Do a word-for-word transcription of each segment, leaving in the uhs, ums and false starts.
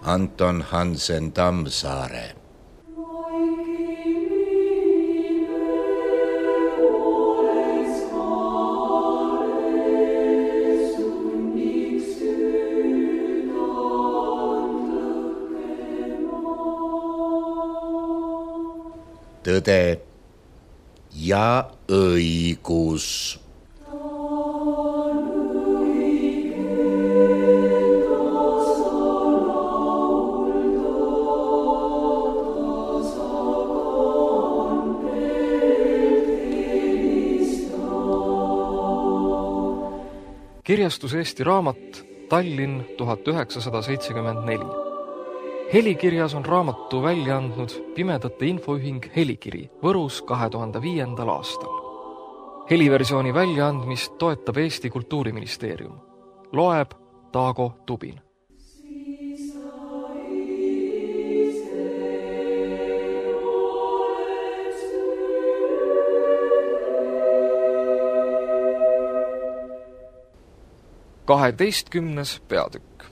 Anton Hansen Tammsaare. Tõde ja õigus. Kirjastus Eesti Raamat, Tallinn tuhat üheksasada seitsekümmend neli. Helikirjas on raamatu välja andnud Pimedate Infoühing Helikiri Võrus kahe tuhande viiendal aastal. Heliversiooni väljaandmist toetab Eesti Kultuuriministeerium. Loeb Taago Tubin. kaheteistkümnes peatükk.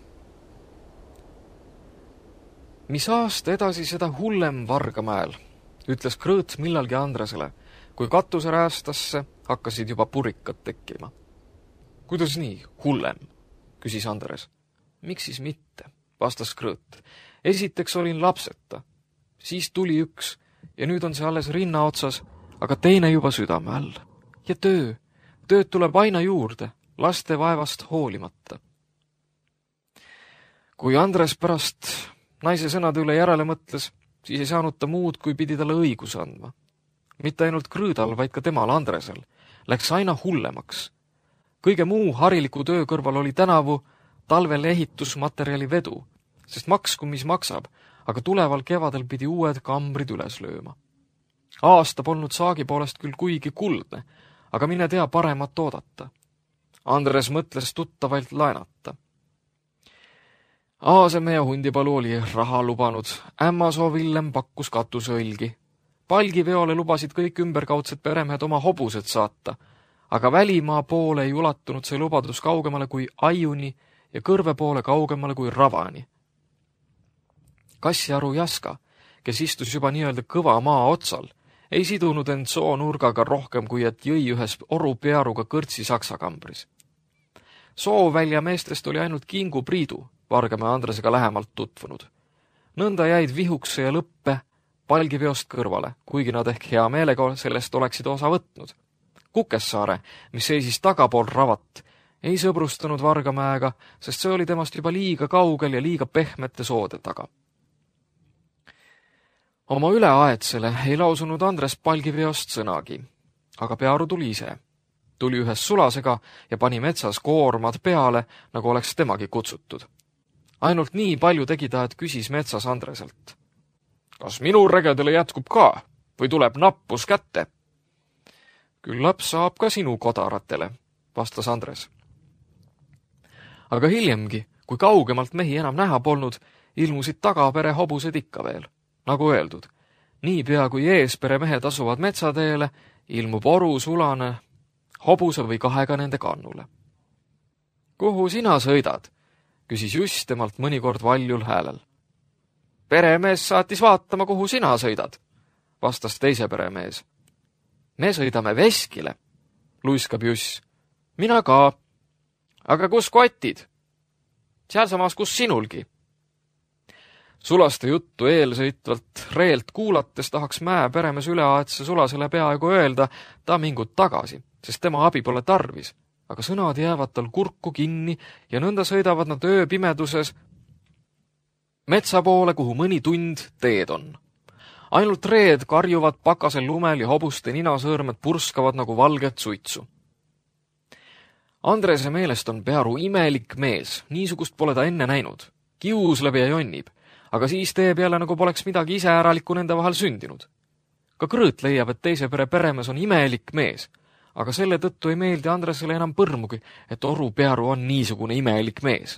Mis aasta edasi seda hullem Vargamäel, ütles Krõõt millalgi Andresele, kui katuseräästasse hakkasid juba purikad tekkima. Kuidas nii, hullem, küsis Andres. Miks siis mitte, vastas Krõõt. Esiteks olin lapseta, siis tuli üks ja nüüd on see alles rinna otsas, aga teine juba südame all. Ja töö, tööd tuleb aina juurde, laste vaevast hoolimata. Kui Andres pärast naise sõnade üle järele mõtles, siis ei saanud ta muud, kui pidi talle õiguse andma. Mitte ainult Krõõdal, vaid ka temal Andresel läks aina hullemaks. Kõige muu hariliku töö kõrval oli tänavu talvel ehitusmaterjali vedu, sest maksku mis maksab, aga tuleval kevadel pidi uued kambrid üles lööma. Aasta polnud saagi poolest küll kuigi kuldne, aga mine tea paremat oodata. Andres mõtles tuttavalt laenata. Aasemehe hundipalu oli raha lubanud, Ämmasoo Villem pakkus katuseõlgi. Palgiveole lubasid kõik ümberkaudsed peremehed oma hobused saata, aga välimaa poole ei ulatunud see lubadus kaugemale kui Aiuni ja kõrve poole kaugemale kui Ravani. Kassiaru Jaska, kes istus juba nii-öelda kõva maa otsal, ei sidunud end soonurgaga rohkem, kui et jõi ühes orupearuga kõrtsi saksakambris. Soovälja meestest oli ainult Kingu Priidu, Vargamäe Andresega lähemalt tutvunud. Nõnda jäid vihukse ja lõppe palgiveost kõrvale, kuigi nad ehk hea meelega sellest oleksid osa võtnud. Kukessaare, mis seisis tagapool ravat, ei sõbrustanud Vargamäega, sest see oli temast juba liiga kaugel ja liiga pehmete soode taga. Oma üleaetsele ei lausunud Andres palgiveost sõnagi, aga pearu tuli ise. Tuli ühes sulasega ja pani metsas koormad peale, nagu oleks temagi kutsutud. Ainult nii palju tegi ta, et küsis metsas Andreselt. Kas minu regedele jätkub ka või tuleb nappus kätte? Küllap saab ka sinu kodaratele, vastas Andres. Aga hiljemgi, kui kaugemalt mehi enam näha polnud, ilmusid tagapere hobused ikka veel. Nagu öeldud, nii pea kui eespere mehed asuvad metsateele, ilmub oru sulane hobuse või kahega nende kannule. Kuhu sina sõidad? Küsis just temalt mõnikord valjul häälel. Peremees saatis vaatama, kuhu sina sõidad, vastas teise peremees. Me sõidame Veskile, luiskab Juss. Mina ka. Aga kus kotid? Sealsamas, kus sinulgi. Sulaste juttu eelsõitvalt reelt kuulates tahaks Mäe peremees üleaetse sulasele peaaegu öelda, ta mingut tagasi, sest tema abi pole tarvis, aga sõnad jäävad tal kurku kinni ja nõnda sõidavad nad ööpimeduses metsa poole, kuhu mõni tund teed on. Ainult reed karjuvad pakasel lumel ja hobuste ninasõõrmed purskavad nagu valget suitsu. Andrese meelest on pearu imelik mees, niisugust pole ta enne näinud. Kiusleb ja jonnib, aga siis teeb jälle nagu poleks midagi iseäralikku nende vahel sündinud. Ka Krõõt leiab, et teise pere peremees on imelik mees, aga selle tõttu ei meeldi Andresele enam põrmugi, et oru pearu on niisugune imelik mees.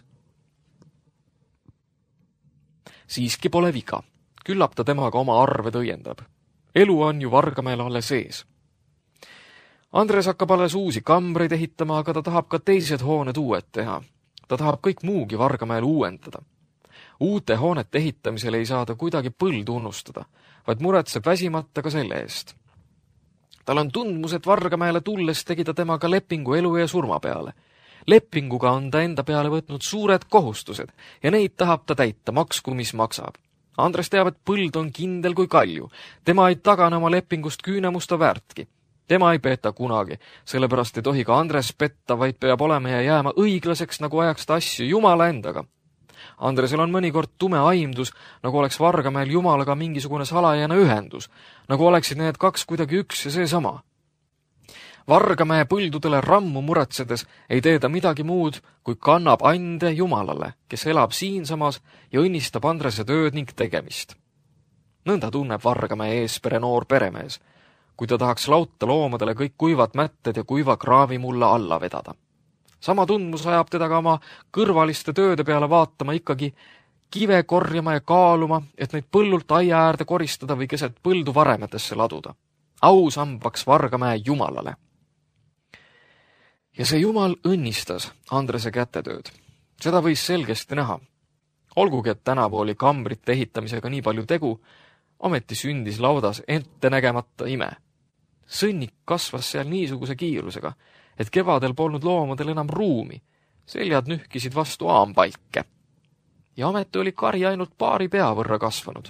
Siiski pole viga. Küllap ta temaga oma arved õiendab. Elu on ju Vargamäel alles sees. Andres hakkab alles uusi kambreid ehitama, aga ta tahab ka teised hooned uued teha. Ta tahab kõik muugi Vargamäel uuendada. Uute hoonete ehitamisel ei saada kuidagi põldu unustada, vaid muretseb väsimata ka selle eest. Tal on tundmus, et Vargamäele tulles tegi ta temaga lepingu elu ja surma peale. Lepinguga on ta enda peale võtnud suured kohustused ja neid tahab ta täita, maksku mis maksab. Andres teab, et põld on kindel kui kalju. Tema ei tagane oma lepingust küünemusta väärtki. Tema ei peeta kunagi, sellepärast ei tohi ka Andres petta, vaid peab olema ja jääma õiglaseks, nagu ajaks ta asju Jumala endaga. Andresel on mõnikord tume aimdus, nagu oleks Vargamäel Jumalaga mingisugune salajane ühendus, nagu oleksid need kaks kuidagi üks ja see sama. Vargamäe põldudele rammu muretsedes ei tee ta midagi muud, kui kannab ande Jumalale, kes elab siinsamas ja õnnistab Andrese tööd ning tegemist. Nõnda tunneb Vargamäe eespere noor peremees, kui ta tahaks lauta loomadele kõik kuivad mätted ja kuiva kraavimulla alla vedada. Sama tundmus ajab teda ka oma kõrvaliste tööde peale vaatama ikkagi kive korjama ja kaaluma, et neid põllult aia äärde koristada või keset põldu varemetesse laduda. Ausambaks Vargamäe Jumalale. Ja see Jumal õnnistas Andrese kätetööd. Seda võis selgesti näha. Olgugi, et tänavu oli kambrite ehitamisega nii palju tegu, ometi sündis laudas ette nägemata ime. Sõnnik kasvas seal niisuguse kiirusega, et kevadel polnud loomadel enam ruumi, seljad nühkisid vastu aambalke. Ja ometi oli kari ainult paari pea võrra kasvanud.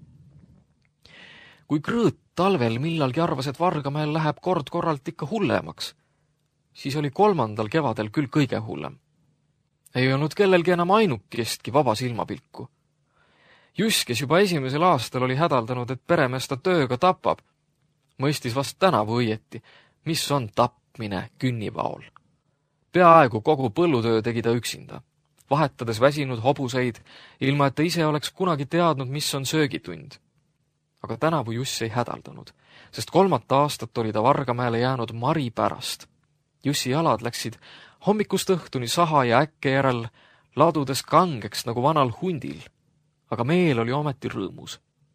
Kui Krõõt talvel millalgi arvas, et Vargamäel läheb kord korralt ikka hullemaks, siis oli kolmandal kevadel küll kõige hullem. Ei olnud kellelgi enam ainukestki vaba silmapilku. Juss, kes juba esimesel aastal oli hädaldanud, et peremees ta tööga tapab, mõistis vast tänavu õieti, mis on tapmine künnivaol. Peaaegu kogu põllutöö tegi ta üksinda, vahetades väsinud hobuseid, ilma et ta ise oleks kunagi teadnud, mis on söögitund. Aga tänavu Juss ei hädaldanud, sest kolmat aastat oli ta Vargamäele jäänud mari pärast. Jussi jalad läksid hommikust õhtuni saha ja äkke järel ladudes kangeks nagu vanal hundil, aga meel oli ometi rõõmus.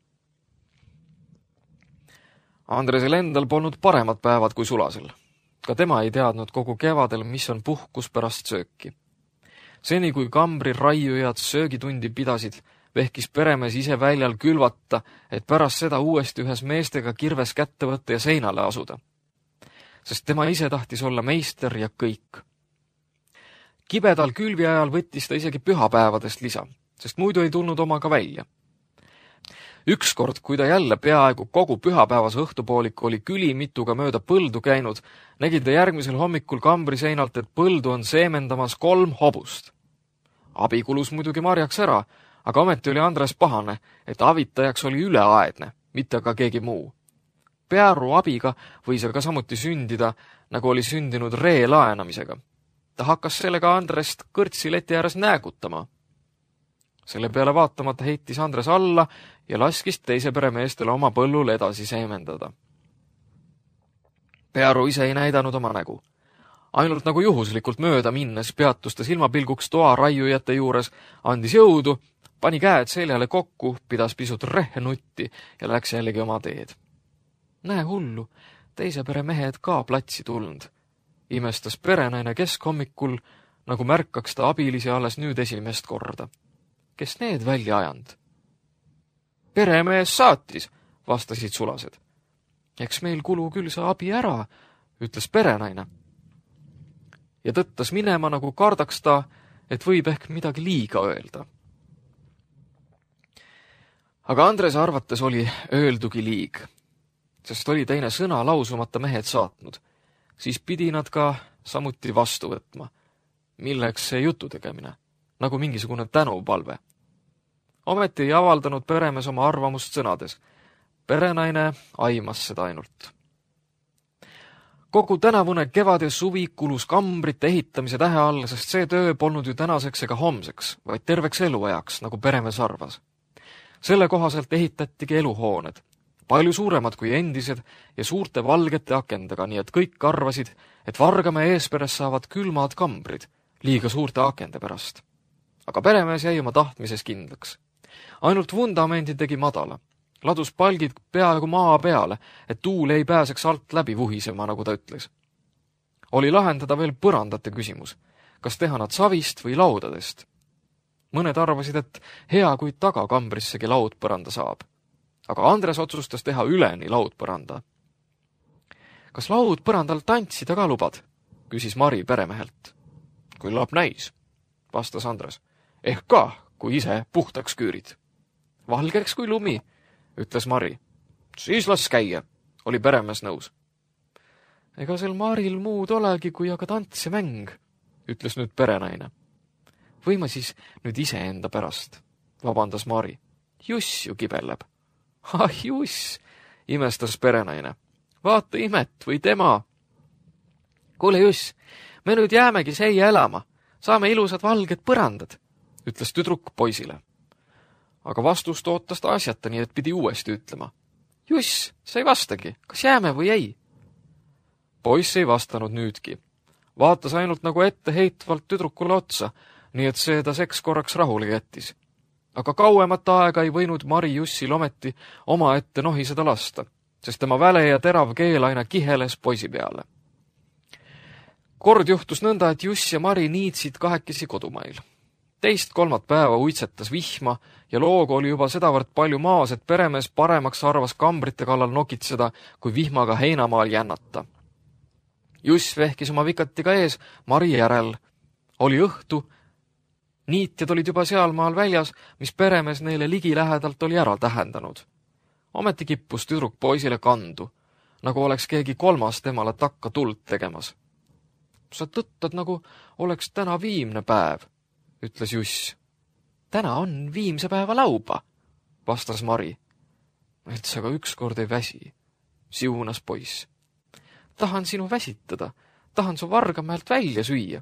Andresel endal polnud paremad päevad kui Sulasel. Ka tema ei teadnud kogu kevadel, mis on puhkus pärast sööki. Seni kui kambri raiujad söögitundi pidasid, vehkis peremees ise väljal külvata, et pärast seda uuesti ühes meestega kirves kätte võtta ja seinale asuda. Sest tema ise tahtis olla meister ja kõik. Kibedal külvi ajal võttis ta isegi pühapäevadest lisa, sest muidu ei tulnud omaga välja. Ükskord, kui ta jälle peaaegu kogu pühapäevase õhtupoolik oli külimituga mööda põldu käinud, nägi ta järgmisel hommikul kambri seinalt, et põldu on seemendamas kolm hobust. Abi kulus muidugi marjaks ära, aga ometi oli Andres pahane, et avitajaks oli üleaedne, mitte ka keegi muu. Pearu abiga võis aga samuti sündida, nagu oli sündinud ree laenamisega. Ta hakkas sellega Andrest kõrtsi leti ääres näägutama. Selle peale vaatamata heitis Andres alla ja laskis teise peremeestele oma põllul edasi seemendada. Pearu ise ei näidanud oma nägu. Ainult nagu juhuslikult mööda minnes peatus ta silmapilguks toa raiujate juures, andis jõudu, pani käed seljale kokku, pidas pisut rehnutti ja läks jällegi oma teed. Näe hullu, teise pere mehed ka platsi tulnud. Imestas perenaine keskhommikul, nagu märkaks ta abilisi alles nüüd esimest korda. Kes need välja ajanud? Peremees saatis, vastasid Sulased. Eks meil kulu küll see abi ära, ütles perenaine. Ja tõttas minema, nagu kardaks ta, et võib ehk midagi liiga öelda. Aga Andrese arvates oli öeldugi liig, sest oli teine sõna lausumata mehed saatnud. Siis pidi nad ka samuti vastu võtma. Milleks see jutu tegemine? Nagu mingisugune tänupalve. Ometi ei avaldanud peremees oma arvamust sõnades. Perenaine aimas seda ainult. Kogu tänavune kevad ja suvi kulus kambrite ehitamise tähe alla, sest see töö polnud ju tänaseks ega homseks, vaid terveks eluajaks, nagu peremees arvas. Selle kohaselt ehitatigi eluhooned, palju suuremad kui endised ja suurte valgete akendega, nii et kõik arvasid, et Vargamäe eesperes saavad külmad kambrid, liiga suurte akende pärast. Aga peremees jäi oma tahtmises kindlaks. Ainult vundamendi tegi madala, ladus palgid peaaegu maa peale, et tuul ei pääseks alt läbi vuhisema, nagu ta ütles. Oli lahendada veel põrandate küsimus, kas teha nad savist või laudadest. mõned arvasid, et hea, kui tagakambrissegi laudpõranda saab. Aga Andres otsustas teha üleni laudpõranda. Kas laudpõrandal tantsida ka lubad? Küsis Mari peremehelt. Küllap näis, vastas Andres. Ehk ka, kui ise puhtaks küürid. Valgeks kui lumi, ütles Mari. Siis las käia, oli peremees nõus. Ega sel Maril muud olegi, kui aga tants ja mäng, ütles nüüd perenaine. Või ma siis nüüd ise enda pärast, vabandas Mari. Juss ju kibelleb. Ah, Juss, imestas perenaine. Vaata imet või tema. Kuule, Juss, me nüüd jäämegi seia elama. Saame ilusad valged põrandad, ütles tüdruk poisile. Aga vastust ootas ta asjata, nii et pidi uuesti ütlema. Juss, sa ei vastagi, kas jääme või ei? Poiss ei vastanud nüüdki. Vaatas ainult nagu ette heitvalt tüdrukule otsa, nii et see ta seks korraks rahule jättis. Aga kauemat aega ei võinud Mari Jussil ometi oma ette nohiseda lasta, sest tema väle ja terav keel aina kiheles poisi peale. Kord juhtus nõnda, et Juss ja Mari niitsid kahekesi kodumail. Teist kolmat päeva uitsetas vihma ja loogu oli juba sedavõrd palju maas, et peremees paremaks arvas kambrite kallal nokitseda, kui vihmaga heinamaal jännata. Juss vehkis oma vikatiga ees, Mari järel. Oli õhtu, niitjad olid juba sealmaal väljas, mis peremees neile ligi lähedalt oli ära tähendanud. Ometi kippus tüdruk poisile kandu, nagu oleks keegi kolmas temale takka tuld tegemas. Sa tõttad, nagu oleks täna viimne päev, ütles Juss. Täna on viimse päeva lauba, vastas Mari. Et sa ka ükskord ei väsi, siunas poiss. Tahan sinu väsitada, tahan su Vargamäelt välja süüa.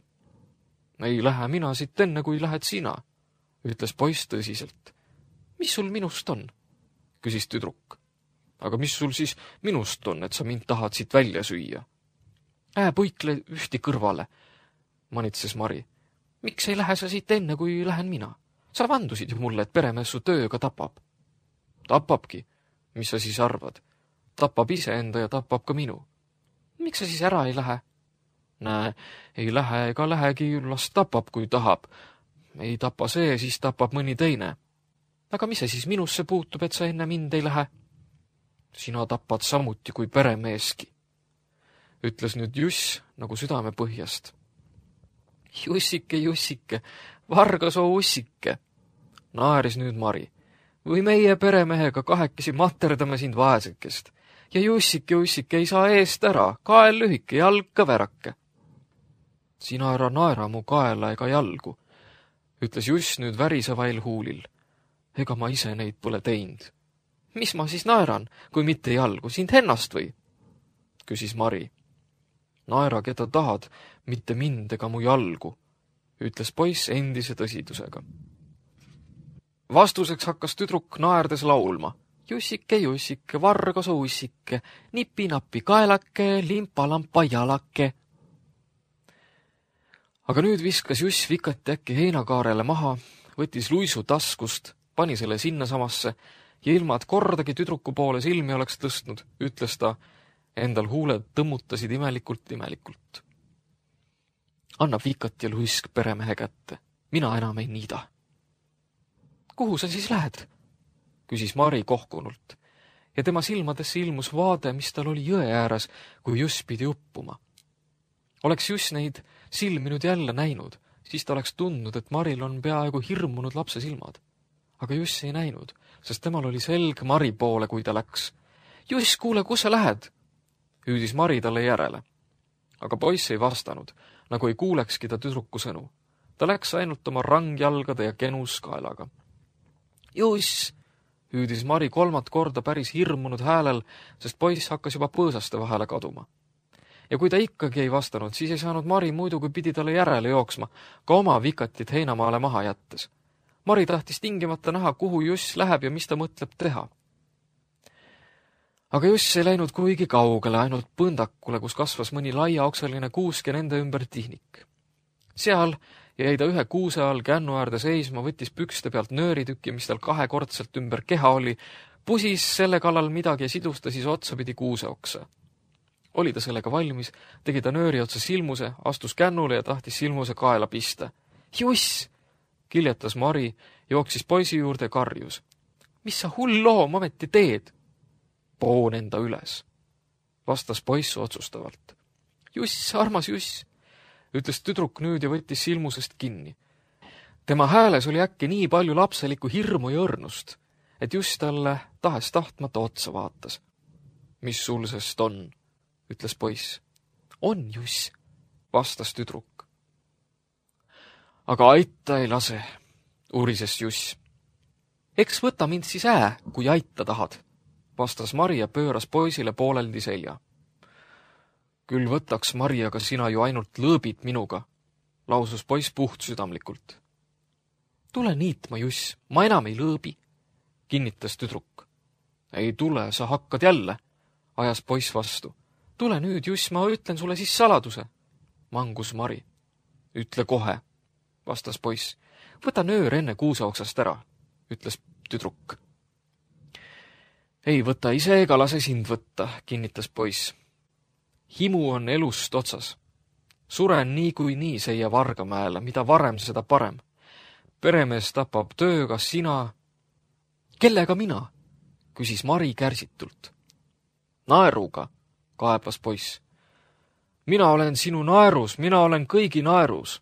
Ei lähe mina siit enne, kui lähed sina, ütles poiss tõsiselt. Mis sul minust on? Küsis tüdruk. Aga mis sul siis minust on, et sa mind tahad siit välja süüa? Ää, puikle ühti kõrvale, manitses Mari. Miks ei lähe sa siit enne, kui lähen mina? Sa vandusid ju mulle, et peremees su tööga tapab. Tapabki. Mis sa siis arvad? Tapab iseenda ja tapab ka minu. Miks sa siis ära ei lähe? Näe, ei lähe ega lähegi, las tapab, kui tahab. Ei tapa see, siis tapab mõni teine. Aga mis see siis minusse puutub, et sa enne mind ei lähe? Sina tapad samuti kui peremeeski, ütles nüüd Juss nagu südame põhjast. Jussike, Jussike, vargasoo ussike, naeris nüüd Mari. Või meie peremehega kahekesi materdame sind vaesekest. Ja Jussike, Jussike ei saa eest ära, kael lühike, jalg ka värake. Sina ära naera mu kaela ega jalgu, ütles Juss nüüd värisevail huulil. Ega ma ise neid pole teinud. Mis ma siis naeran, kui mitte jalgu, sind ennast või? Küsis Mari. Naera, keda tahad, mitte mind ega mu jalgu, ütles poiss endise tõsidusega. Vastuseks hakkas tüdruk naerdes laulma. Jussike, Jussike, vargaso ussike, nipi-napi kaelake, limpa-lampa jalake. Aga nüüd viskas Juss vikati äkki heinakaarele maha, võttis luisu taskust, pani selle sinna samasse ja ilma, et kordagi tüdruku poole silmi oleks tõstnud, ütles ta, endal huuled tõmmutasid imelikult imelikult. Anna vikat ja luisk peremehe kätte. Mina enam ei niida. Kuhu sa siis lähed? Küsis Mari kohkunult ja tema silmadesse ilmus vaade, mis tal oli jõe ääres, kui Juss pidi uppuma. Oleks Juss neid silmi nüüd jälle näinud, siis ta oleks tundnud, et Maril on peaaegu hirmunud lapse silmad. Aga Juss ei näinud, sest temal oli selg Mari poole, kui ta läks. Juss, kuule, kus sa lähed? Hüüdis Mari talle järele. Aga poiss ei vastanud, nagu ei kuulekski ta tüdruku sõnu. Ta läks ainult oma rangjalgade ja kenus kaelaga. Juss, hüüdis Mari kolmat korda päris hirmunud häälel, sest poiss hakkas juba põõsaste vahele kaduma. Ja kui ta ikkagi ei vastanud, siis ei saanud Mari muidu, kui pidi talle järele jooksma, ka oma vikatit heinamaale maha jättes. Mari tahtis tingimata näha, kuhu Juss läheb ja mis ta mõtleb teha. Aga Juss ei läinud kuigi kaugele, ainult põndakule, kus kasvas mõni laiaoksaline kuusk ja nende ümber tihnik. Seal jäi ta ühe kuuse all kännu äärde seisma, võttis pükste pealt nööritükki, mis tal kahekordselt ümber keha oli, pusis selle kallal midagi ja sidus ta siis otsapidi kuuseoksa. Oli ta sellega valmis, tegi ta nööri otsa silmuse, astus kännule ja tahtis silmuse kaela pista. Juss! kiljetas Mari, jooksis poisi juurde karjus. Mis sa hull loom ometi teed? Poon enda üles, vastas poiss otsustavalt. Juss, armas Juss, ütles tüdruk nüüd ja võttis silmusest kinni. Tema hääles oli äkki nii palju lapselikku hirmu ja õrnust, et Juss talle tahes tahtmata otsa vaatas. Mis sul sest on, ütles poiss. On, Juss, vastas tüdruk. Aga aita ei lase, uurises Juss. Eks võta mind siis ää, kui aita tahad, vastas Mari ja pööras poisile pooleldi selja. Küll võtaks, Mari, aga sina ju ainult lõõbid minuga, lausus poiss puhtsüdamlikult. Tule niitma, Juss, ma enam ei lõõbi, kinnitas tüdruk. Ei tule, sa hakkad jälle, ajas poiss vastu. Tule nüüd, Juss, ma ütlen sulle siis saladuse, mangus Mari. Ütle kohe, vastas poiss. Võta nöör enne kuuseoksast ära, ütles tüdruk. Ei võta ise ega lase sind võtta, kinnitas poiss. Himu on elust otsas. Suren nii kui nii seia Vargamäele, mida varem, seda parem. Peremees tapab tööga, sina... Kellega mina? Küsis Mari kärsitult. Naeruga, kaebas poiss. Mina olen sinu naerus, mina olen kõigi naerus.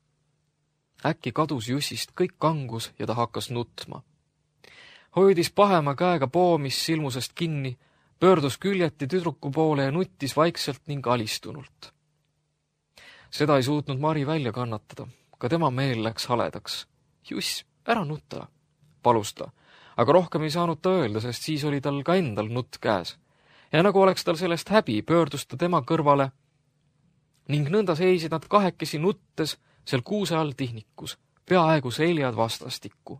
Äkki kadus Jussist kõik kangus ja ta hakkas nutma. Hoidis pahema käega poomis silmusest kinni, pöördus küljeti tüdruku poole ja nuttis vaikselt ning alistunult. Seda ei suutnud Mari välja kannatada, ka tema meel läks haledaks. Juss, ära nutta, palus ta, aga rohkem ei saanud ta öelda, sest siis oli tal ka endal nutt käes. Ja nagu oleks tal sellest häbi, pöördus ta tema kõrvale ning nõnda seisid nad kahekesi nuttes seal kuuse all tihnikus, peaaegu seljad vastastikku.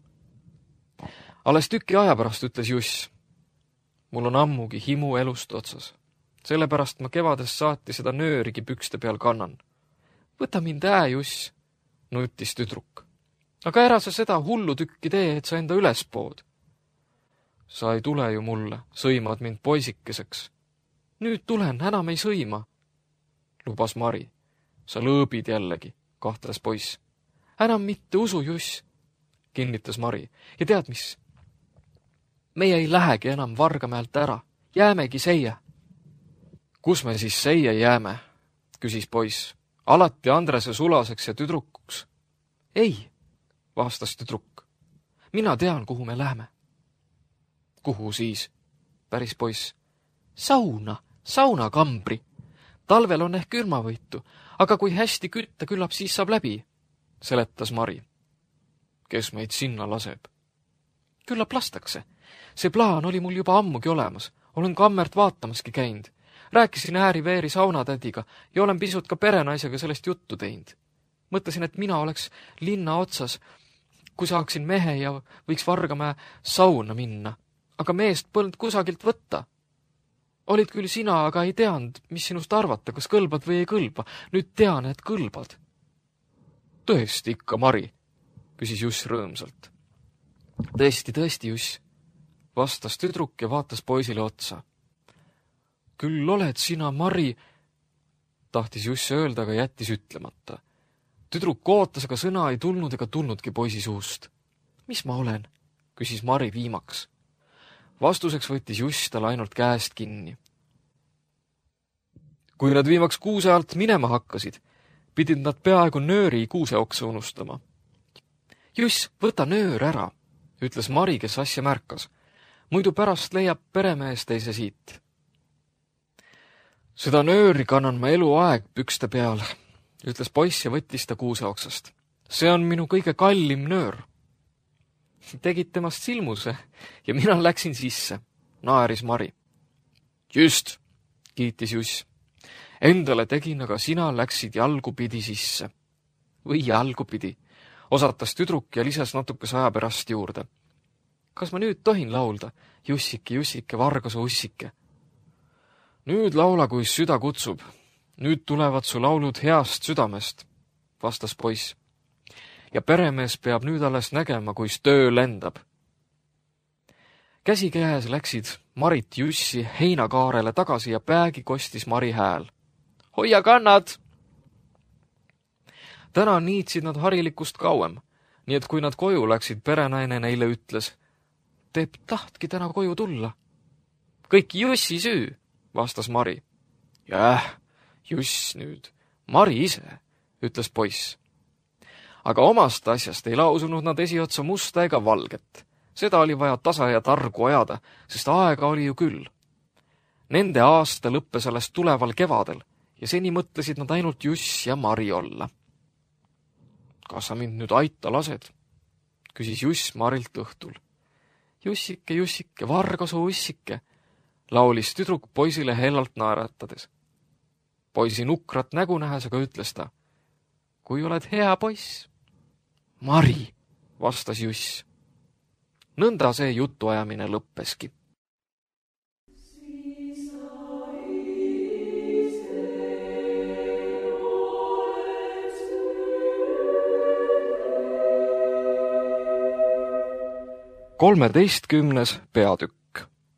Alles tüki aja pärast ütles Juss. Mul on ammugi himu elust otsas. Sellepärast ma kevadest saati seda nöörigi pükste peal kannan. Võta mind ää, Juss, nutis tüdruk. Aga ära sa seda hullu tükki tee, et sa enda üles pood. Sa ei tule ju mulle, sõimad mind poisikeseks. Nüüd tulen, enam ei sõima, lubas Mari. Sa lõõbid jällegi, kahtles poiss. Enam mitte usu, Juss, kinnitas Mari. Ja tead mis? Meie ei lähegi enam Vargamäelt ära. Jäämegi seie. Kus me siis seie jääme? Küsis poiss. Alati Andrese sulaseks ja tüdrukuks. Ei, vastas tüdruk. Mina tean, kuhu me läheme. Kuhu siis? Päris poiss. Sauna, saunakambri. Talvel on ehk külmavõitu, aga kui hästi kütta, küllap siis saab läbi, seletas Mari. Kes meid sinna laseb? Küllap lastakse. See plaan oli mul juba ammugi olemas. Olen kammert vaatamaski käinud. Rääkisin ääri-veeri saunatädiga ja olen pisut ka perenaisega sellest juttu teinud. Mõtlesin, et mina oleks linna otsas, kui saaksin mehe ja võiks Vargamäe sauna minna. Aga meest polnud kusagilt võtta. Olid küll sina, aga ei teanud, mis sinust arvata, kas kõlbad või ei kõlba. Nüüd tean, et kõlbad. Tõesti ikka, Mari, küsis Juss rõõmsalt. Tõesti, tõesti, Juss, vastas tüdruk ja vaatas poisile otsa. Küll oled sina, Mari, tahtis Juss öelda, aga jättis ütlemata. Tüdruk ootas, aga sõna ei tulnud ega tulnudki poisi suust. Mis ma olen? Küsis Mari viimaks. Vastuseks võttis Juss tal ainult käest kinni. Kui nad viimaks kuuse alt minema hakkasid, pidid nad peaaegu nööri kuuseoksa unustama. Juss, võta nöör ära, ütles Mari, kes asja märkas. Muidu pärast leiab peremees teise siit. Seda nööri kannan ma eluaeg pükste peal, ütles poiss ja võttis ta kuuseoksast. See on minu kõige kallim nöör. Tegid temast silmuse ja mina läksin sisse, naeris Mari. Just, kiitis Juss. Endale tegin, aga sina läksid jalgupidi sisse. Või jalgupidi, osatas tüdruk ja lisas natukese aja pärast juurde. Kas ma nüüd tohin laulda? Jussike, Jussike, Vargase ussike. Nüüd laula, kui süda kutsub. Nüüd tulevad su laulud heast südamest, vastas poiss. Ja peremees peab nüüd alles nägema, kuis töö lendab. Käsi käes läksid Marit Jussi heinakaarele tagasi ja päägi kostis Mari hääl. Hoia kannad! Täna niitsid nad harilikust kauem. nii et kui nad koju läksid, perenaine neile ütles: "Te tahtki täna koju tulla?" "Kõik Jussi süü," vastas Mari. "Jäh, Juss nüüd, Mari ise," ütles poiss. Aga omast asjast ei lausunud nad esiotsa musta ega valget. Seda oli vaja tasa ja targu ajada, sest aega oli ju küll. Nende aasta lõppes alles tuleval kevadel ja seni mõtlesid nad ainult Juss ja Mari olla. "Kas sa mind nüüd aita lased?" küsis Juss Marilt õhtul. "Jussike, Jussike, vargasoo ussike," laulis tüdruk poisile hellalt naeratades. Poisi nukrat nägu nähes aga ütles ta: "Kui oled hea poiss." "Mari," vastas Juss. Nõnda see jutuajamine lõppeski. kolmeteistkümnes peatükk.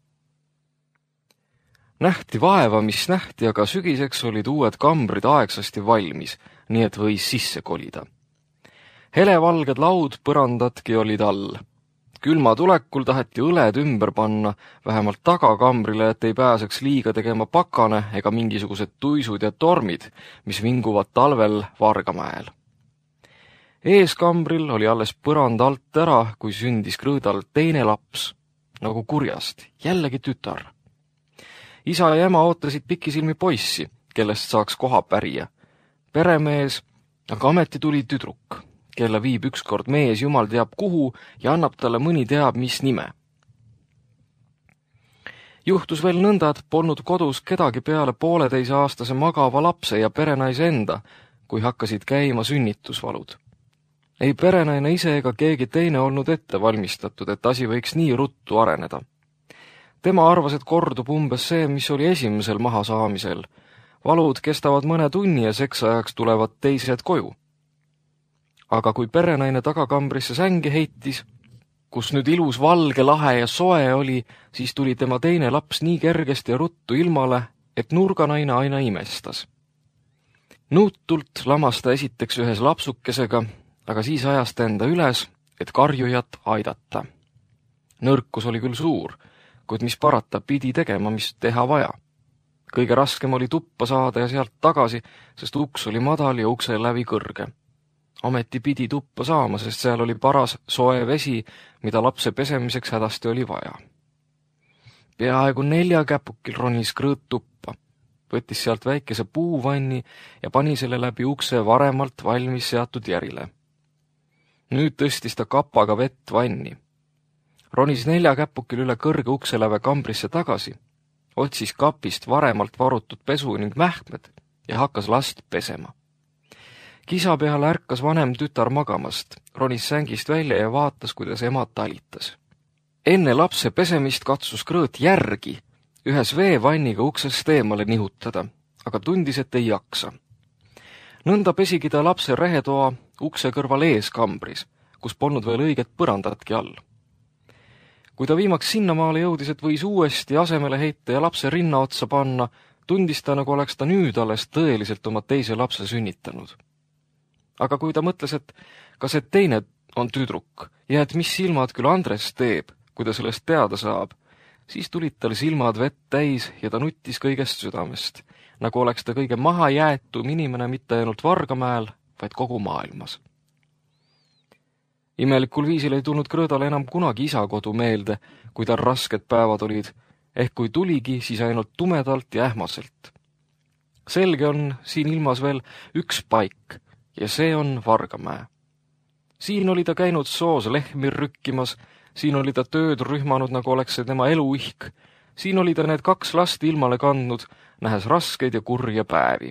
Nähti vaeva, mis nähti, aga sügiseks olid uued kambrid aegsasti valmis, nii et võis sisse kolida. Helevalged laud põrandatki olid all. Külma tulekul taheti õled ümber panna, vähemalt tagakambrile, et ei pääseks liiga tegema pakane ega mingisugused tuisud ja tormid, mis vinguvad talvel Vargamäel. Eeskambril oli alles põrand alt ära, kui sündis Krõõdal teine laps, nagu kurjast, jällegi tütar. Isa ja ema ootasid pikisilmi poissi, kellest saaks koha pärija. Peremees, aga ameti tuli tüdruk, kelle viib ükskord mees jumal teab kuhu ja annab talle mõni teab mis nime. Juhtus veel nõnda, et polnud kodus kedagi peale pooleteise aastase magava lapse ja perenaise enda, kui hakkasid käima sünnitusvalud. Ei perenaine ise ega keegi teine olnud ette valmistatud, et asi võiks nii ruttu areneda. Tema arvas, et kordub umbes see, mis oli esimesel mahasaamisel. Valud kestavad mõne tunni ja seksajaks tulevad teised koju. Aga kui perenaine tagakambrisse sängi heitis, kus nüüd ilus valge, lahe ja soe oli, siis tuli tema teine laps nii kergesti ja ruttu ilmale, et nurganaine aina imestas. Nuutult lamas ta esiteks ühes lapsukesega, aga siis ajas ta enda üles, et karjujat aidata. Nõrkus oli küll suur, kuid mis parata pidi tegema, mis teha vaja. Kõige raskem oli tuppa saada ja sealt tagasi, sest uks oli madal ja ukse lävi kõrge. Ameti pidi tuppa saama, sest seal oli paras soe vesi, mida lapse pesemiseks hädasti oli vaja. Peaaegu nelja käpukil ronis Krõõt tuppa, võttis sealt väikese puuvanni ja pani selle läbi ukse varemalt valmis seatud järile. Nüüd tõstis ta kapaga vett vanni. Ronis nelja käpukil üle kõrge ukseläve kambrisse tagasi, otsis kapist varemalt varutud pesu ning mähkmed ja hakkas last pesema. Kisa peal ärkas vanem tütar magamast, ronis sängist välja ja vaatas, kuidas ema talitas. Enne lapse pesemist katsus Krõõt järgi ühes veevanniga uksest eemale nihutada, aga tundis, et ei jaksa. Nõnda pesigi ta lapse rehetoa ukse kõrval eeskambris, kus polnud veel õiget põrandatki all. Kui ta viimaks sinnamaale jõudis, et võis uuesti asemele heita ja lapse rinna otsa panna, tundis ta, nagu oleks ta nüüd alles tõeliselt oma teise lapse sünnitanud. Aga kui ta mõtles, et kas et teine on tüdruk ja et mis silmad küll Andres teeb, kui ta sellest teada saab, siis tulid tal silmad vett täis ja ta nuttis kõigest südamest, nagu oleks ta kõige maha jäetum inimene mitte ainult Vargamäel, vaid kogu maailmas. Imelikul viisil ei tulnud Krõõdale enam kunagi isakodu meelde, kui tal rasked päevad olid, ehk kui tuligi, siis ainult tumedalt ja ähmaselt. Selge on siin ilmas veel üks paik, ja see on Vargamäe. Siin oli ta käinud soos lehmi rükkimas, siin oli ta tööd rühmanud, nagu oleks see tema eluihk, siin oli ta need kaks last ilmale kandnud, nähes raskeid ja kurja päevi.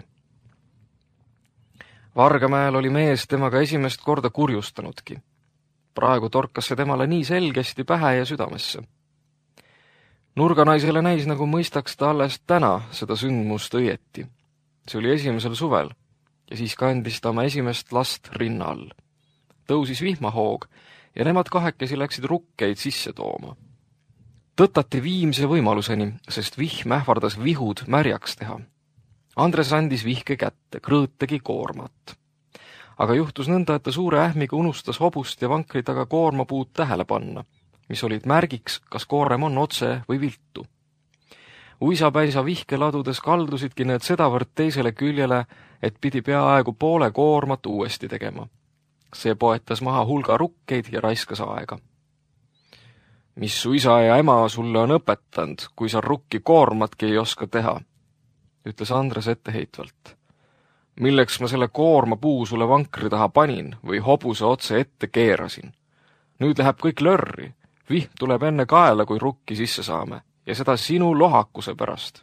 Vargamäel oli mees temaga esimest korda kurjustanudki. Praegu torkas see temale nii selgesti pähe ja südamesse. Nurganaisele näis, nagu mõistaks ta alles täna seda sündmust õieti. See oli esimesel suvel ja siis kandis ta oma esimest last rinna all. Tõusis vihmahoog ja nemad kahekesi läksid rukkeid sisse tooma. Tõtati viimse võimaluseni, sest vihm ähvardas vihud märjaks teha. Andres andis vihke kätte, Krõõt tegi koormat. aga juhtus nõnda, et ta suure ähmiga unustas hobust ja vankri taga koormapuud tähele panna, mis olid märgiks, kas koorem on otse või viltu. Uisapäisa vihke ladudes kaldusidki need sedavõrd teisele küljele, et pidi peaaegu poole koormat uuesti tegema. See poetas maha hulga rukkeid ja raiskas aega. Mis su isa ja ema sulle on õpetanud, kui sa rukki koormatki ei oska teha, ütles Andres etteheitvalt. Milleks ma selle koorma puu sulle vankri taha panin või hobuse otse ette keerasin? Nüüd läheb kõik lörri, vihm tuleb enne kaela, kui rukki sisse saame, ja seda sinu lohakuse pärast.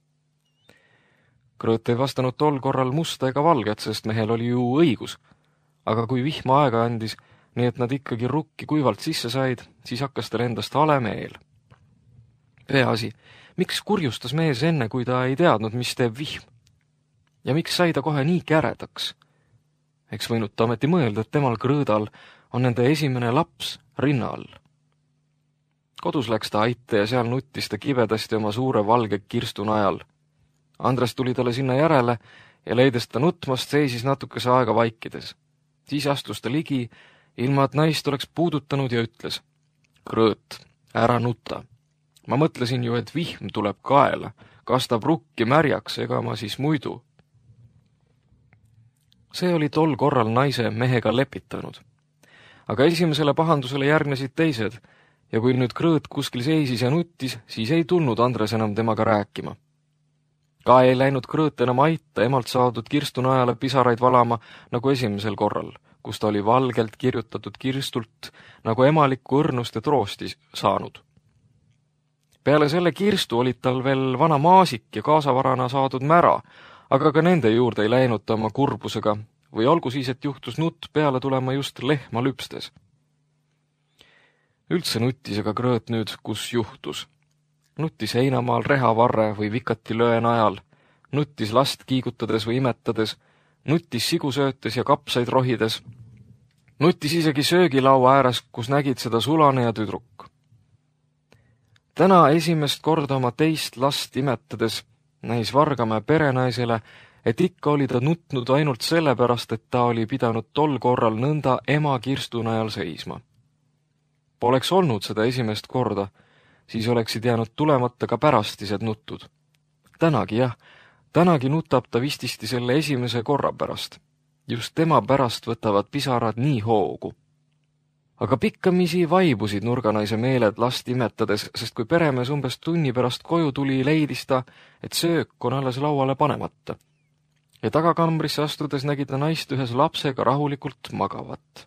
Krõõt ei vastanud tol korral musta ega valget, sest mehel oli ju õigus, aga kui vihma aega andis, nii et nad ikkagi rukki kuivalt sisse said, siis hakkas tal endast hale meel. Peaasi, miks kurjustas mees enne, kui ta ei teadnud, mis teeb vihm? Ja miks sai ta kohe nii käredaks? Eks võinud ta ometi mõelda, et temal Krõõdal on nende esimene laps rinna all. Kodus läks ta aite ja seal nuttis ta kibedasti oma suure valge kirstu najal. Andres tuli talle sinna järele ja leides ta nutmast, seisis natukese aega vaikides. Siis astus ta ligi, ilma et naist oleks puudutanud ja ütles: Krõõt, ära nuta. Ma mõtlesin ju, et vihm tuleb kaela, kastab rukki märjaks, ega ma siis muidu. See oli tol korral naise mehega lepitanud. Aga esimesele pahandusele järgnesid teised, ja kui nüüd Krõõt kuskil seisis ja nuttis, siis ei tulnud Andres enam temaga rääkima. Ka ei läinud Krõõt enam aita emalt saadud kirstunajale pisaraid valama nagu esimesel korral, kus ta oli valgelt kirjutatud kirstult nagu emalikku õrnust ja troosti saanud. Peale selle kirstu olid tal veel vana maasik ja kaasavarana saadud mära, aga ka nende juurde ei läinud ta oma kurbusega, või olgu siis, et juhtus nutt peale tulema just lehma lüpstes. Üldse nuttis aga Krõõt nüüd, kus juhtus. Nuttis heinamaal rehavarre või vikati löön ajal, nuttis last kiigutades või imetades, nuttis sigusöötes ja kapsaid rohides, nuttis isegi söögilaua ääres, kus nägid seda sulane ja tüdruk. Täna esimest korda oma teist last imetades näis Vargamäe perenaisele, et ikka oli ta nutnud ainult sellepärast, et ta oli pidanud tol korral nõnda ema kirstunajal seisma. Poleks olnud seda esimest korda, siis oleksid jäänud tulemata ka pärastised nutud. Tänagi jah, tänagi nutab ta vististi selle esimese korra pärast. Just tema pärast võtavad pisarad nii hoogu. Aga pikkamisi vaibusid nurganaise meeled last imetades, sest kui peremees umbes tunni pärast koju tuli, leidis ta, et söök on alles lauale panemata. Ja tagakambrisse astudes nägi ta naist ühes lapsega rahulikult magavat.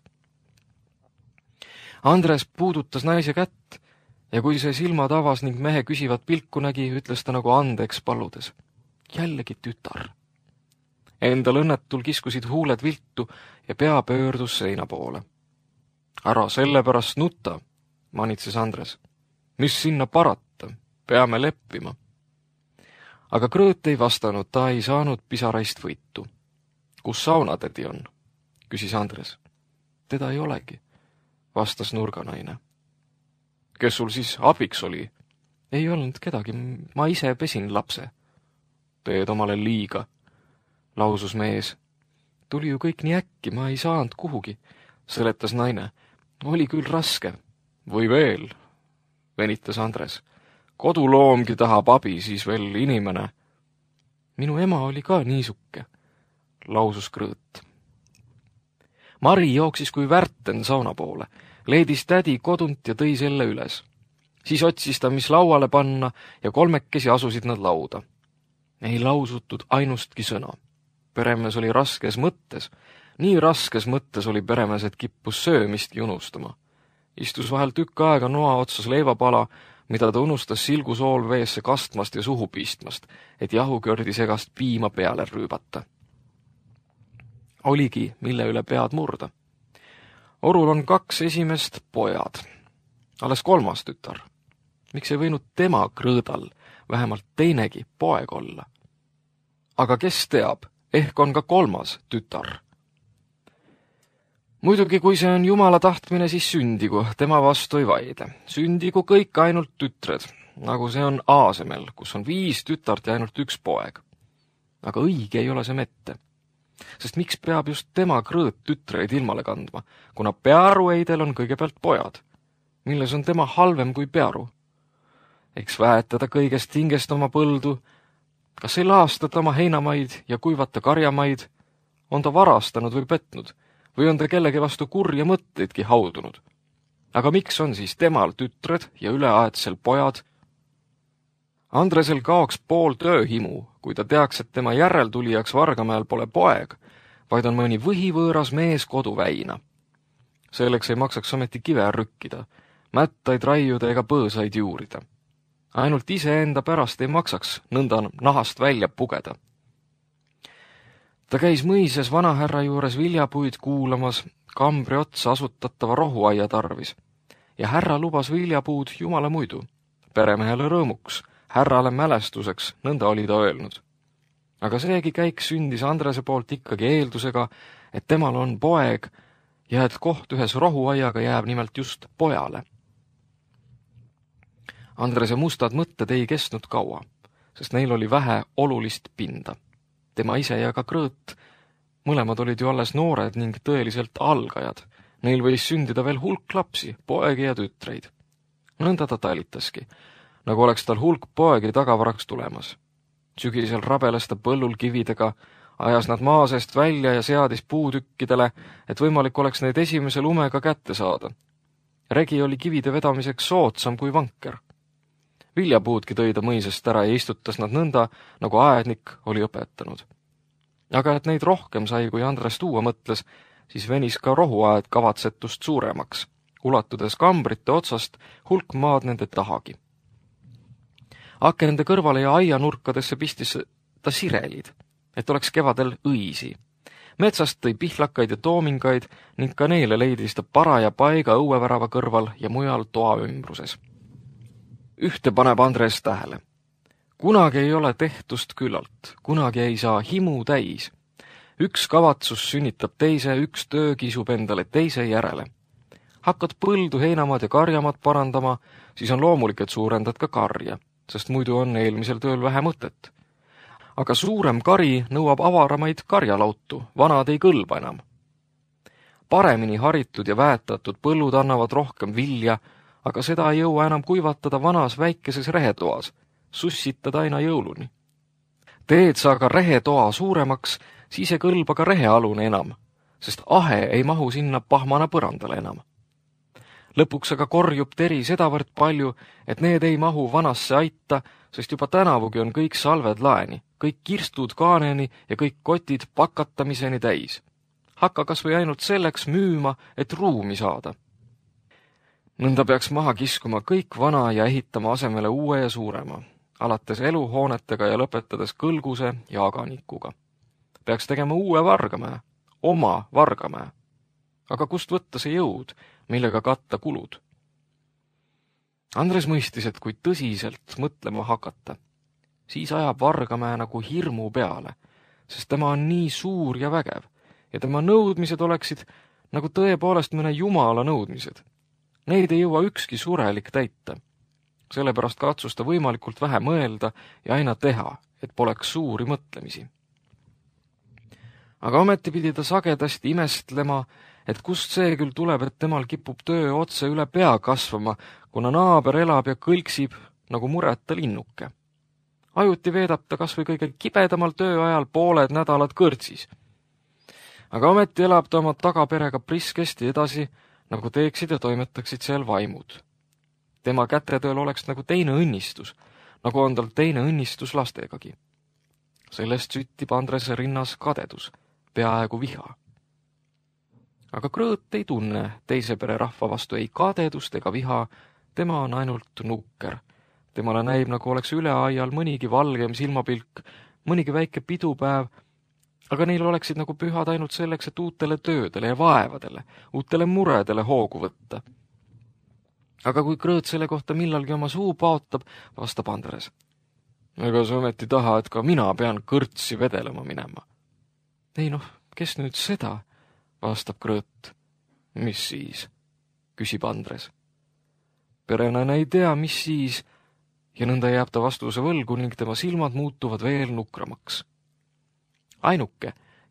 Andres puudutas naise kätt ja kui see silmad avas ning mehe küsivat pilku nägi, ütles ta nagu andeks paludes: jällegi tütar. Endal õnnetul kiskusid huuled viltu ja pea pöördus seina poole. Ära sellepärast nuta, manitses Andres. Mis sinna parata, peame leppima. Aga Krõõt ei vastanud, ta ei saanud pisaraist võitu. Kus saunatädi on? Küsis Andres. Teda ei olegi, vastas nurganaine. Kes sul siis abiks oli? Ei olnud kedagi, ma ise pesin lapse. Teed omale liiga, lausus mees. Tuli ju kõik nii äkki, ma ei saanud kuhugi, seletas naine. Oli küll raske. Või veel, venitas Andres. Koduloomgi tahab abi, siis veel inimene. Minu ema oli ka niisuke, lausus Krõõt. Mari jooksis kui värten sauna poole, leedis tädi kodunt ja tõi selle üles. Siis otsis ta, mis lauale panna ja kolmekesi asusid nad lauda. Ei lausutud ainustki sõna. Peremees oli raskes mõttes. Nii raskes mõttes oli peremees, et kippus söömistki unustama. Istus vahel tükk aega noa otsas leivapala, mida ta unustas silgusool veesse kastmast ja suhu piistmast, et jahukördi segast piima peale rüübata. Oligi, mille üle pead murda. Orul on kaks esimest pojad. Alles kolmas tütar. Miks ei võinud tema Krõõdal vähemalt teinegi poeg olla? Aga kes teab, ehk on ka kolmas tütar. Muidugi, kui see on Jumala tahtmine, siis sündigu, tema vastu ei vaide. Sündigu kõik ainult tütred, nagu see on Aasemel, kus on viis tütart ja ainult üks poeg. Aga õige ei ole see mette. Sest miks peab just tema Krõõt tütreid ilmale kandma, kuna Pearueidel on kõigepealt pojad, milles on tema halvem kui Pearu? Eks väetada kõigest hingest oma põldu, kas ei laastata oma heinamaid ja kuivata karjamaid, on ta varastanud või petnud, või on ta kellegi vastu kurja mõtteidki haudunud. Aga miks on siis temal tütred ja üleaedsel pojad? Andresel kaoks pool tööhimu, kui ta teaks, et tema järeltulijaks Vargamäel pole poeg, vaid on mõni võhivõõras mees koduväina. Selleks ei maksaks ometi kive rükkida, mättaid raiuda ega põõsaid juurida. Ainult iseenda pärast ei maksaks nõnda nahast välja pugeda. Ta käis mõises vanahärra juures viljapuid kuulamas kambri otsa asutatava rohuaia tarvis ja härra lubas viljapuud jumala muidu, peremehele rõõmuks, härrale mälestuseks, nõnda oli ta öelnud. Aga seegi käik sündis Andrese poolt ikkagi eeldusega, et temal on poeg ja et koht ühes rohuaiaga jääb nimelt just pojale. Andrese mustad mõtted ei kestnud kaua, sest neil oli vähe olulist pinda. Tema ise ja ka Krõõt, mõlemad olid ju alles noored ning tõeliselt algajad. Neil võis sündida veel hulk lapsi, poegi ja tütreid. Nõnda ta talitaski, nagu oleks tal hulk poegi tagavaraks tulemas. Sügisel rabeles ta põllul kividega, ajas nad maa seest välja ja seadis puutükkidele, et võimalik oleks neid esimese lumega kätte saada. Regi oli kivide vedamiseks soodsam kui vanker. Viljapuudki tõi ta mõisest ära ja istutas nad nõnda, nagu aednik oli õpetanud. Aga et neid rohkem sai, kui Andres tuua mõtles, siis venis ka rohuaed kavatsetust suuremaks, ulatudes kambrite otsast hulk maad nende tahagi. Akende kõrvale ja aianurkadesse pistis ta sirelid, et oleks kevadel õisi. Metsast tõi pihlakaid ja toomingaid ning ka neile leidis ta paraja paiga õuevärava kõrval ja mujal toa ümbruses. Ühte paneb Andres tähele. Kunagi ei ole tehtust küllalt, kunagi ei saa himu täis. Üks kavatsus sünnitab teise, üks töö kisub endale teise järele. Hakkad põldu, heinamaad ja karjamaad parandama, siis on loomulik, et suurendad ka karja, sest muidu on eelmisel tööl vähe mõtet. Aga suurem kari nõuab avaramaid karjalautu, vanad ei kõlba enam. Paremini haritud ja väetatud põllud annavad rohkem vilja, aga seda ei jõua enam kuivatada vanas väikeses rehetoas, sussitada aina jõuluni. Teed sa aga rehetoa suuremaks, siis ei kõlba ka rehealune enam, sest ahe ei mahu sinna pahmana põrandale enam. Lõpuks aga korjub teri sedavõrd palju, et need ei mahu vanasse aita, sest juba tänavugi on kõik salved laeni, kõik kirstud kaaneni ja kõik kotid pakatamiseni täis. Hakka kas või ainult selleks müüma, et ruumi saada. Nõnda peaks maha kiskuma kõik vana ja ehitama asemele uue ja suurema, alates eluhoonetega ja lõpetades kõlguse ja aganikuga. Peaks tegema uue Vargamäe, oma Vargamäe. Aga kust võtta see jõud, millega katta kulud? Andres mõistis, et kui tõsiselt mõtlema hakata, siis ajab Vargamäe nagu hirmu peale, sest tema on nii suur ja vägev ja tema nõudmised oleksid nagu tõepoolest mõne jumala nõudmised. Neid ei jõua ükski surelik täita. Sellepärast katsus ta võimalikult vähe mõelda ja aina teha, et poleks suuri mõtlemisi. Aga ometi pidi ta sagedasti imestlema, et kust see küll tuleb, et temal kipub töö otse üle pea kasvama, kuna naaber elab ja kõlksib nagu mureta linnuke. Ajuti veedab ta kas või kõige kibedamal tööajal pooled nädalad kõrtsis. Aga ometi elab ta oma tagaperega priskesti edasi, nagu teeksid ja toimetaksid seal vaimud. Tema kätetööl oleks nagu teine õnnistus, nagu on tal teine õnnistus lastegagi. Sellest süttib Andrese rinnas kadedus, peaaegu viha. Aga Krõõt ei tunne teise pere rahva vastu ei kadedust ega viha, tema on ainult nukker. Temale näib, nagu oleks üleaial mõnigi valgem silmapilk, mõnigi väike pidupäev, aga neil oleksid nagu pühad ainult selleks, et uutele töödele ja vaevadele, uutele muredele hoogu võtta. Aga kui Krõõt selle kohta millalgi oma suu paotab, vastab Andres. Ega sa ometi taha, et ka mina pean kõrtsi vedelema minema. Ei noh, kes nüüd seda, vastab Krõõt. Mis siis, küsib Andres. Perenaine ei tea, mis siis, ja nõnda jääb ta vastuse võlgu ning tema silmad muutuvad veel nukramaks. Ainuke,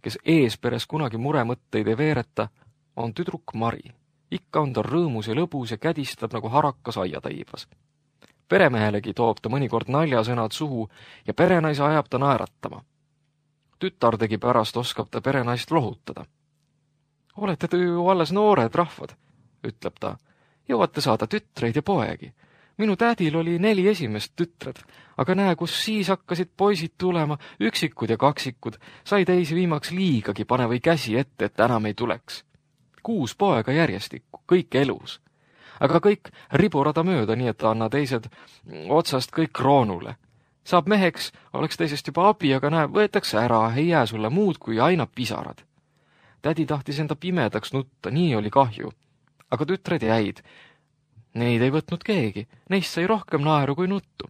kes eesperes kunagi muremõtteid ei veereta, on tüdruk Mari. Ikka on ta rõõmus ja lõbus ja kädistab nagu harakas aiataibas. Peremehelegi toob ta mõnikord naljasõnad suhu ja perenaise ajab ta naeratama. Tütar tegi pärast oskab ta perenaist lohutada. Olete te ju alles noored rahvad, ütleb ta. Jõuate saada tütreid ja poegi. Minu tädil oli neli esimest tütred, aga näe, kus siis hakkasid poisid tulema, üksikud ja kaksikud, sai teisi viimaks liigagi pane või käsi ette, et enam ei tuleks. Kuus poega järjestikku, kõik elus. Aga kõik riburada mööda, nii et anna teised otsast kõik kroonule. Saab meheks, oleks teisest juba abi, aga näe, võetakse ära, ei jää sulle muud kui aina pisarad. Tädi tahtis enda pimedaks nutta, nii oli kahju. Aga tütred jäid. Neid ei võtnud keegi, neist sai rohkem naeru kui nuttu.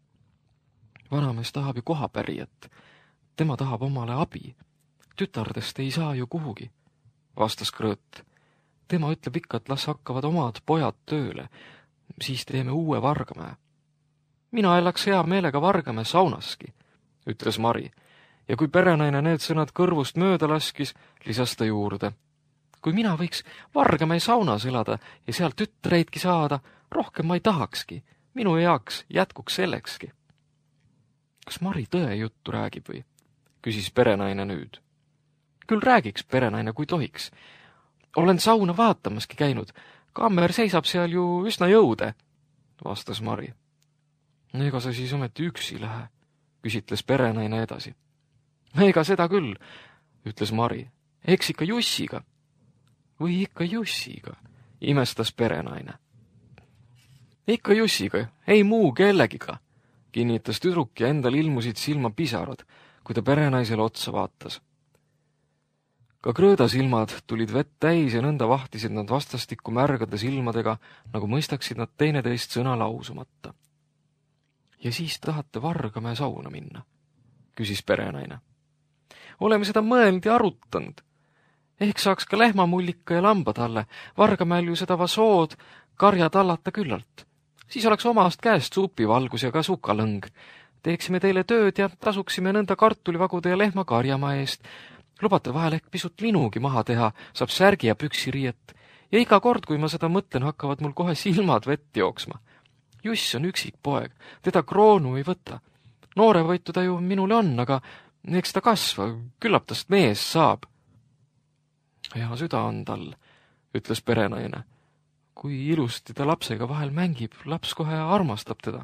Vanamees tahab ju kohapärijat. Tema tahab omale abi. Tütardest ei saa ju kuhugi, vastas Krõõt. Tema ütleb ikka, et las hakkavad omad pojad tööle. Siis teeme uue Vargamäe. Mina elaks hea meelega Vargamäe saunaski, ütles Mari. Ja kui perenaine need sõnad kõrvust mööda laskis, lisas ta juurde. Kui mina võiks Vargamäe saunas elada ja sealt tütreidki saada, rohkem ma ei tahakski. Minu heaks jätkuks sellekski. Kas Mari tõe juttu räägib või? Küsis perenaine nüüd. Küll räägiks perenaine, kui tohiks. Olen sauna vaatamaski käinud. Kammer seisab seal ju üsna jõude, vastas Mari. Ega sa siis ometi üksi lähe, küsitles perenaine edasi. Ega seda küll, ütles Mari. Eks ikka Jussiga. Või ikka Jussiga, imestas perenaine. Ikka Jussiga, ei muu kellegiga, kinnitas tüdruk ja endal ilmusid silma pisarad, kui ta perenaisele otsa vaatas. Ka Krõõda silmad tulid vett täis ja nõnda vahtisid nad vastastikku märgade silmadega, nagu mõistaksid nad teineteist sõna lausumata. Ja siis tahate Vargamäe sauna minna, küsis perenaine. Oleme seda mõelnud ja arutanud. Ehk saaks ka lehmamullika ja lambad alle, Vargamäel ju seda vasood, karja tallata küllalt. Siis oleks omast käest supivalgus ja ka sukalõng. Teeksime teile tööd ja tasuksime nõnda kartulivagude ja lehma karjamaa eest. Lubate vahel ehk pisut linugi maha teha, saab särgi ja püksiriiet. Ja iga kord, kui ma seda mõtlen, hakkavad mul kohe silmad vett jooksma. Juss on üksik poeg, teda kroonu ei võta. Noorevõitu ta ju minule on, aga eks ta kasva, küllap tast mees saab. Hea süda on tal, ütles perenaine. Kui ilusti ta lapsega vahel mängib, laps kohe armastab teda.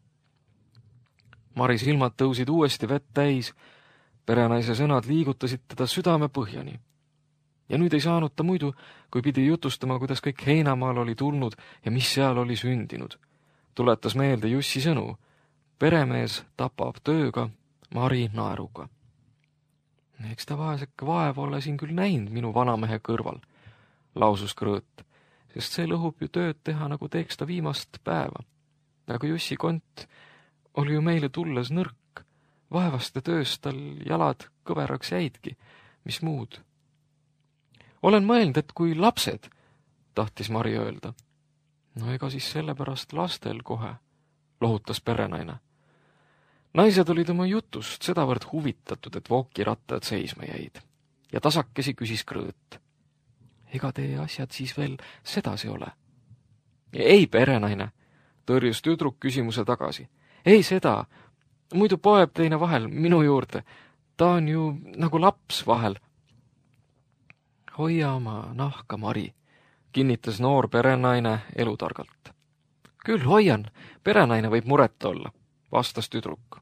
Mari silmad tõusid uuesti vett täis. Perenaise sõnad liigutasid teda südame põhjani. Ja nüüd ei saanud ta muidu, kui pidi jutustama, kuidas kõik Heinamaal oli tulnud ja mis seal oli sündinud. Tuletas meelde Jussi sõnu. Peremees tapab tööga, Mari naeruga. Eks ta vaeseke vaev ole siin küll näinud minu vanamehe kõrval, lausus Krõõt, sest see lõhub ju tööd teha, nagu teeks ta viimast päeva. Aga Jussi kont oli ju meile tulles nõrk. Vaevaste tööst tal jalad kõveraks jäidki, mis muud. Olen mõelnud, et kui lapsed, tahtis Mari öelda. No ega siis sellepärast lastel kohe, lohutas perenaine. Naised olid oma jutust sedavõrd huvitatud, et vookirattad seisma jäid. Ja tasakesi küsis Krõõt. Ega teie asjad siis veel sedasi ole? Ei, perenaine, tõrjus tüdruk küsimuse tagasi. Ei seda, muidu poeb teine vahel minu juurde. Ta on ju nagu laps vahel. Hoia oma nahka, Mari, kinnitas noor perenaine elutargalt. Küll hoian, perenaine võib muret olla, vastas tüdruk.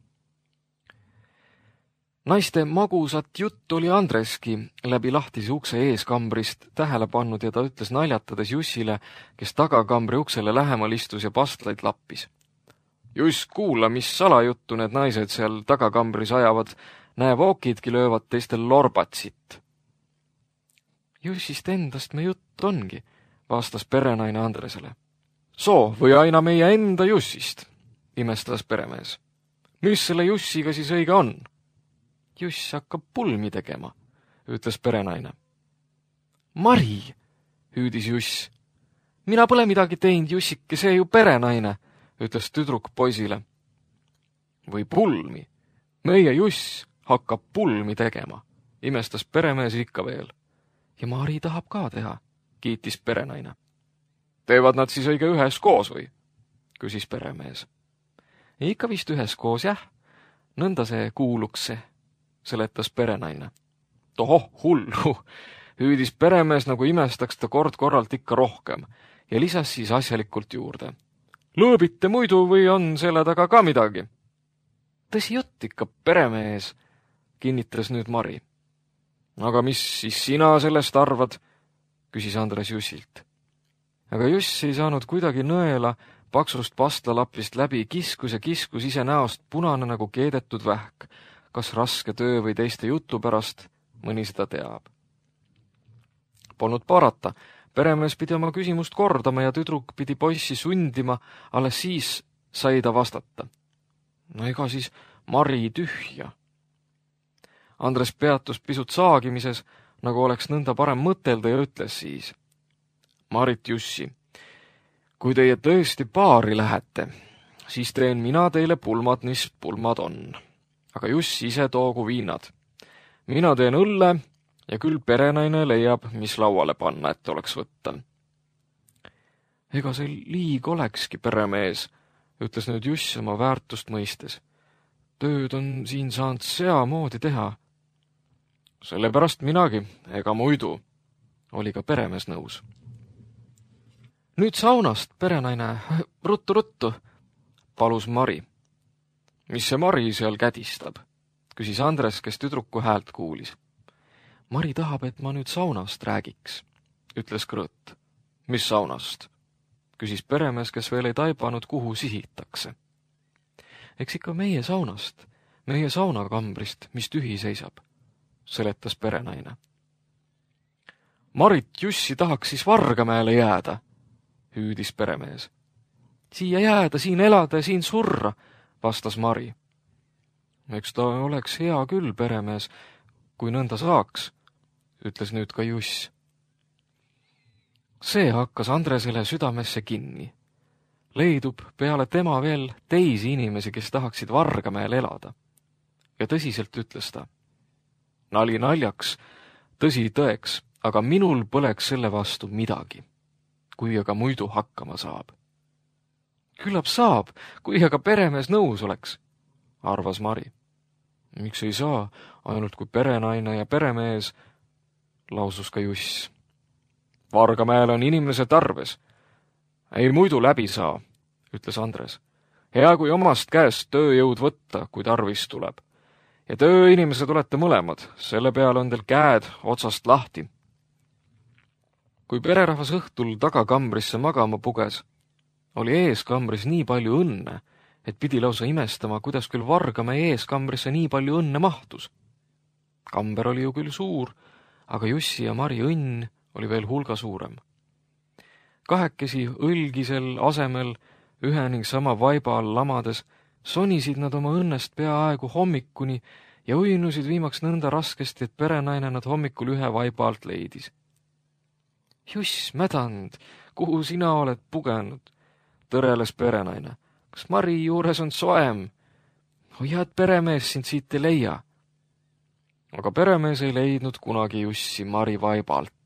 Naiste magusat jutt oli Andreski läbi lahtise ukse eeskambrist tähele pannud ja ta ütles naljatades Jussile, kes tagakambri uksele lähemal istus ja pastlaid lappis. Juss, kuula, mis salajuttu need naised seal tagakambris ajavad, näe vookidki löövad teistel lorbatsit. Jussist endast me jutt ongi, vastas perenaine Andresele. Soo või aina meie enda Jussist, imestas peremees. Mis selle Jussiga siis õige on? Juss hakkab pulmi tegema, ütles perenaine. Mari, hüüdis Juss. Mina pole midagi teinud, Jussike, see ju perenaine, ütles tüdruk poisile. Või pulmi. Meie Juss hakkab pulmi tegema, imestas peremees ikka veel. Ja Mari tahab ka teha, kiitis perenaine. Teevad nad siis õige ühes koos või? Küsis peremees. Ikka vist ühes koos, jah. Nõnda see kuuluks see, seletas perenaine. Tohoh, hullu, hüüdis peremees, nagu imestaks ta kord korralt ikka rohkem ja lisas siis asjalikult juurde. Lõõbite muidu või on selle taga ka midagi? Tõsi jutt ikka, peremees, kinnitas nüüd Mari. Aga mis siis sina sellest arvad? Küsis Andres Jussilt. Aga Juss ei saanud kuidagi nõela paksust pastlalaplist läbi, kiskus ja kiskus ise näost punane nagu keedetud vähk, kas raske töö või teiste jutu pärast, mõni seda teab. Polnud parata, peremees pidi oma küsimust kordama ja tüdruk pidi poissi sundima, alles siis sai ta vastata. No ega siis Mari tühja. Andres peatus pisut saagimises, nagu oleks nõnda parem mõtelda ja ütles siis. Marit Jussi, kui teie tõesti paari lähete, siis teen mina teile pulmad, mis pulmad on. Aga Juss ise toogu viinad. Mina teen õlle ja küll perenaine leiab, mis lauale panna, et oleks võtta. Ega see liig olekski, peremees, ütles nüüd Juss oma väärtust mõistes. Tööd on siin saanud seamoodi teha. Sellepärast minagi, ega muidu, oli ka peremees nõus. Nüüd saunast, perenaine, ruttu-ruttu, palus Mari. Mis see Mari seal kädistab? Küsis Andres, kes tüdruku häält kuulis. Mari tahab, et ma nüüd saunast räägiks, ütles Krõõt. Mis saunast? Küsis peremees, kes veel ei taibanud, kuhu sihitakse. Eks ikka meie saunast, meie saunakambrist, mis tühi seisab, seletas perenaine. Marit Jussi tahaks siis Vargamäele jääda, hüüdis peremees. Siia jääda, siin elada ja siin surra, vastas Mari. Eks ta oleks hea küll, peremees, kui nõnda saaks, ütles nüüd ka Juss. See hakkas Andresele südamesse kinni. Leidub peale tema veel teisi inimesi, kes tahaksid Vargamäel elada. Ja tõsiselt ütles ta. Nali naljaks, tõsi tõeks, aga minul põleks selle vastu midagi, kui aga muidu hakkama saab. Küllap saab, kui aga peremees nõus oleks, arvas Mari. Miks ei saa, ainult kui perenaine ja peremees, lausus ka Juss. Vargamäel on inimese tarves. Ei muidu läbi saa, ütles Andres. Hea kui omast käest tööjõud võtta, kui tarvis tuleb. Ja tööinimesed olete mõlemad, selle peale on teil käed otsast lahti. Kui pererahvas õhtul tagakambrisse magama puges, oli eeskambris nii palju õnne, et pidi lausa imestama, kuidas küll Vargamäe eeskambrisse nii palju õnne mahtus. Kamber oli ju küll suur, aga Jussi ja Mari õnn oli veel hulga suurem. Kahekesi õlgisel asemel ühe ning sama vaiba all lamades sonisid nad oma õnnest peaaegu hommikuni ja uinusid viimaks nõnda raskesti, et perenaine nad hommikul ühe vaiba alt leidis. Juss, mädand, kuhu sina oled pugenud? Tõreles perenaine. Kas Mari juures on soem? Hoia, et peremees sind siit ei leia. Aga peremees ei leidnud kunagi Jussi Mari vaiba alt.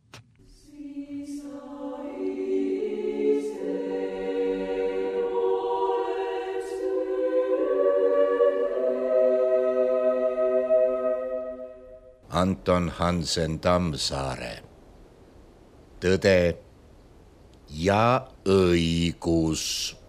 Anton Hansen Tammsaare. Tõde ja õigus.